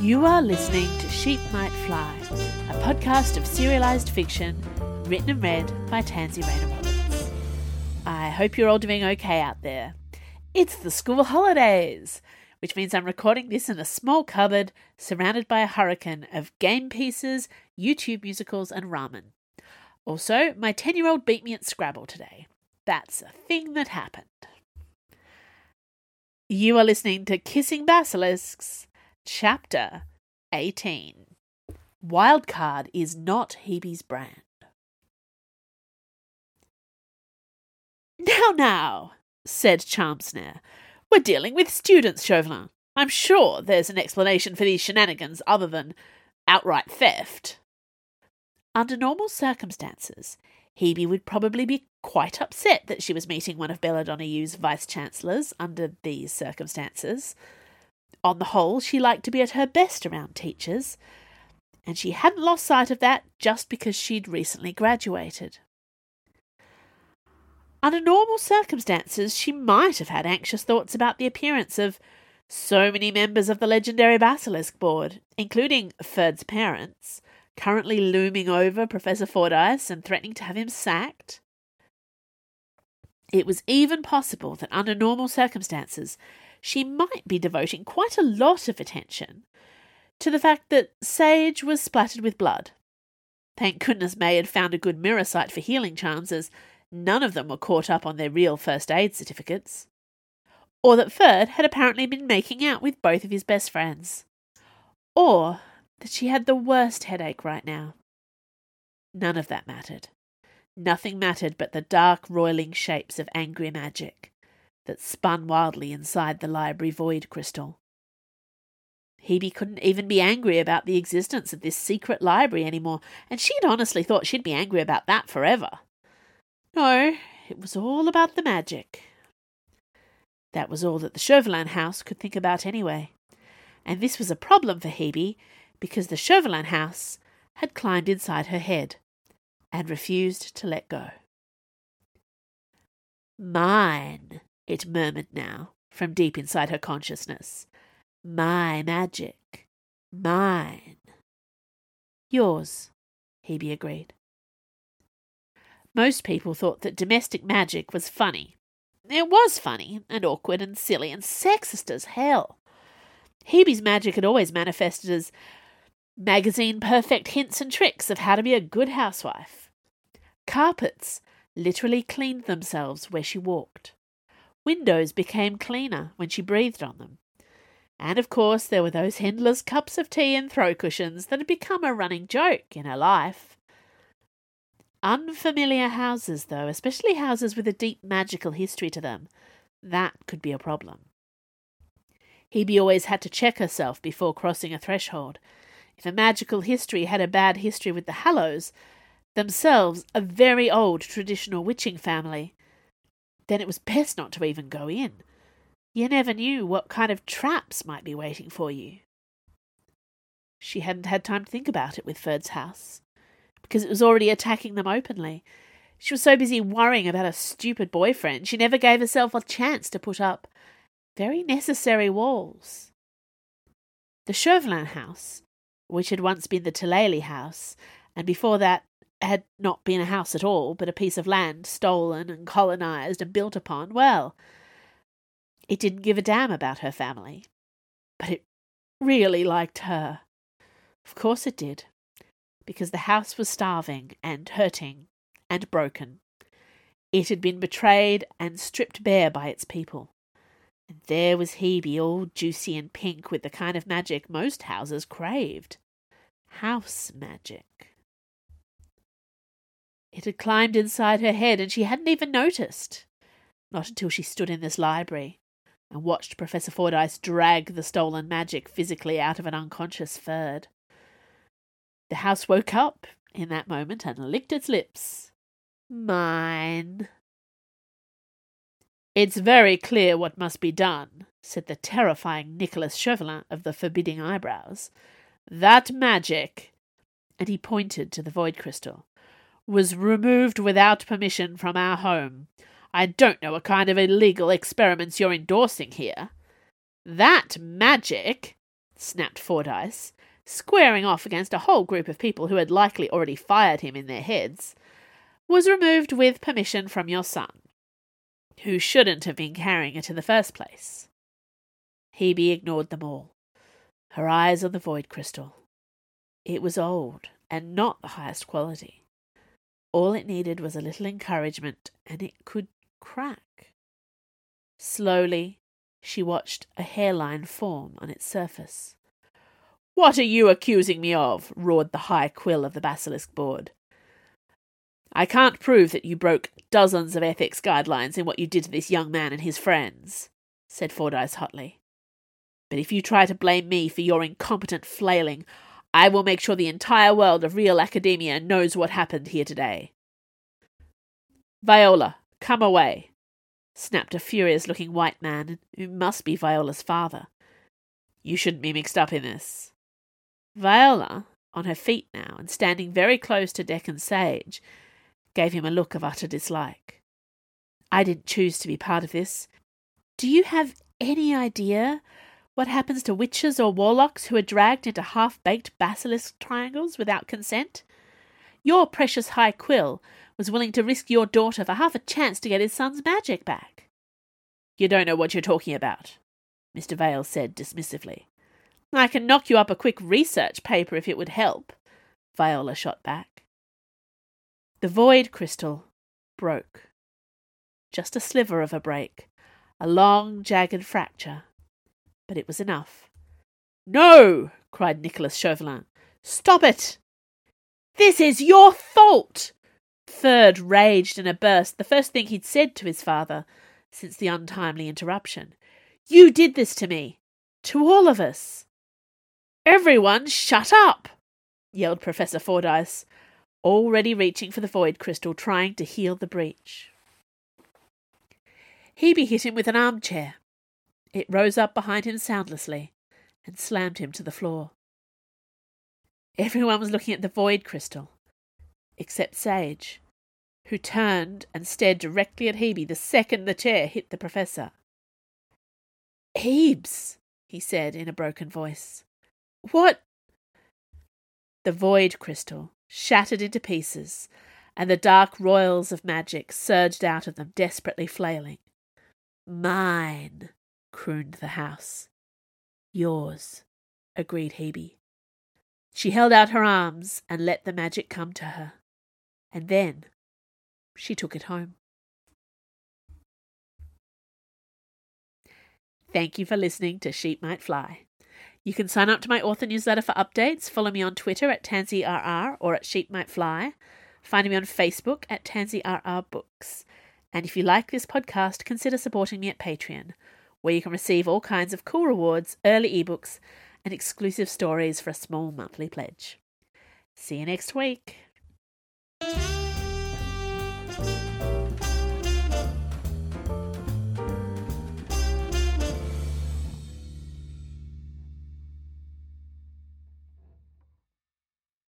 You are listening to Sheep Might Fly, a podcast of serialised fiction written and read by Tansy Rayner Roberts. I hope you're all doing okay out there. It's the school holidays, which means I'm recording this in a small cupboard surrounded by a hurricane of game pieces, YouTube musicals and ramen. Also, my 10-year-old beat me at Scrabble today. That's a thing that happened. You are listening to Kissing Basilisks, Chapter 18. Wildcard is not Hebe's brand. Now, said Charmsnare. We're dealing with students, Chauvelin. I'm sure there's an explanation for these shenanigans other than outright theft. Under normal circumstances, Hebe would probably be quite upset that she was meeting one of Belladonnayou's vice-chancellors under these circumstances. On the whole, she liked to be at her best around teachers, and she hadn't lost sight of that just because she'd recently graduated. Under normal circumstances, she might have had anxious thoughts about the appearance of so many members of the legendary Basilisk Board, including Ferd's parents, currently looming over Professor Fordyce and threatening to have him sacked. It was even possible that under normal circumstances she might be devoting quite a lot of attention to the fact that Sage was splattered with blood. Thank goodness May had found a good mirror site for healing charms, as none of them were caught up on their real first aid certificates. Or that Ferd had apparently been making out with both of his best friends. Or that she had the worst headache right now. None of that mattered. Nothing mattered but the dark, roiling shapes of angry magic that spun wildly inside the library void crystal. Hebe couldn't even be angry about the existence of this secret library anymore, and she'd honestly thought she'd be angry about that forever. No, it was all about the magic. That was all that the Chauvelin house could think about anyway, and this was a problem for Hebe because the Chauvelin house had climbed inside her head and refused to let go. Mine, it murmured now, from deep inside her consciousness. My magic. Mine. Yours, Hebe agreed. Most people thought that domestic magic was funny. It was funny, and awkward, and silly, and sexist as hell. Hebe's magic had always manifested as magazine-perfect hints and tricks of how to be a good housewife. Carpets literally cleaned themselves where she walked. Windows became cleaner when she breathed on them. And of course there were those endless cups of tea and throw cushions that had become a running joke in her life. Unfamiliar houses, though, especially houses with a deep magical history to them, that could be a problem. Hebe always had to check herself before crossing a threshold. If a magical history had a bad history with the Hallows, themselves a very old traditional witching family, then it was best not to even go in. You never knew what kind of traps might be waiting for you. She hadn't had time to think about it with Ferd's house, because it was already attacking them openly. She was so busy worrying about a stupid boyfriend, she never gave herself a chance to put up very necessary walls. The Chauvelin house, which had once been the Tilleley house, and before that had not been a house at all, but a piece of land stolen and colonised and built upon, well, it didn't give a damn about her family. But it really liked her. Of course it did, because the house was starving and hurting and broken. It had been betrayed and stripped bare by its people. And there was Hebe, all juicy and pink with the kind of magic most houses craved. House magic. It had climbed inside her head and she hadn't even noticed. Not until she stood in this library and watched Professor Fordyce drag the stolen magic physically out of an unconscious Ferd. The house woke up in that moment and licked its lips. Mine. It's very clear what must be done, said the terrifying Nicholas Chauvelin of the forbidding eyebrows. That magic, and he pointed to the void crystal, was removed without permission from our home. I don't know what kind of illegal experiments you're endorsing here. That magic, snapped Fordyce, squaring off against a whole group of people who had likely already fired him in their heads, was removed with permission from your son, who shouldn't have been carrying it in the first place. Hebe ignored them all, her eyes on the void crystal. It was old, and not the highest quality. All it needed was a little encouragement, and it could crack. Slowly, she watched a hairline form on its surface. "What are you accusing me of?" roared the high quill of the basilisk board. "I can't prove that you broke dozens of ethics guidelines in what you did to this young man and his friends," said Fordyce hotly. "But if you try to blame me for your incompetent flailing, I will make sure the entire world of real academia knows what happened here today." "Viola, come away," snapped a furious-looking white man who must be Viola's father. "You shouldn't be mixed up in this." Viola, on her feet now and standing very close to Deck and Sage, gave him a look of utter dislike. "I didn't choose to be part of this. Do you have any idea what happens to witches or warlocks who are dragged into half-baked basilisk triangles without consent? Your precious High Quill was willing to risk your daughter for half a chance to get his son's magic back." "You don't know what you're talking about," Mr. Vale said dismissively. "I can knock you up a quick research paper if it would help," Viola shot back. The void crystal broke. Just a sliver of a break, a long, jagged fracture. But it was enough. "No!" cried Nicholas Chauvelin. "Stop it! This is your fault!" Third raged in a burst, the first thing he'd said to his father since the untimely interruption. "You did this to me. To all of us." "Everyone shut up!" yelled Professor Fordyce, already reaching for the void crystal, trying to heal the breach. Hebe hit him with an armchair. It rose up behind him soundlessly and slammed him to the floor. Everyone was looking at the void crystal, except Sage, who turned and stared directly at Hebe the second the chair hit the professor. "Hebes," he said in a broken voice. "What?" The void crystal shattered into pieces, and the dark royals of magic surged out of them, desperately flailing. "Mine," crooned the house. "Yours," agreed Hebe. She held out her arms and let the magic come to her. And then she took it home. Thank you for listening to Sheep Might Fly. You can sign up to my author newsletter for updates. Follow me on Twitter at TansyRR or at Sheep Might Fly. Find me on Facebook at TansyRR Books. And if you like this podcast, consider supporting me at Patreon, where you can receive all kinds of cool rewards, early ebooks, and exclusive stories for a small monthly pledge. See you next week.